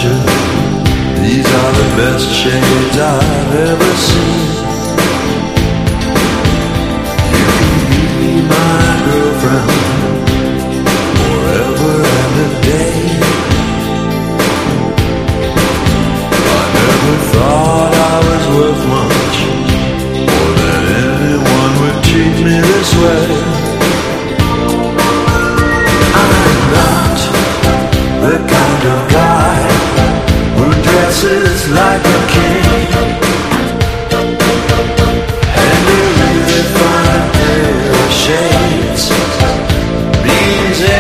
pleasure. These are the best shades I've ever seen. You can be my girlfriend forever and a day. I never thought I was worth much, or that anyone would treat me this way. I'm not the kind of guy who dresses like a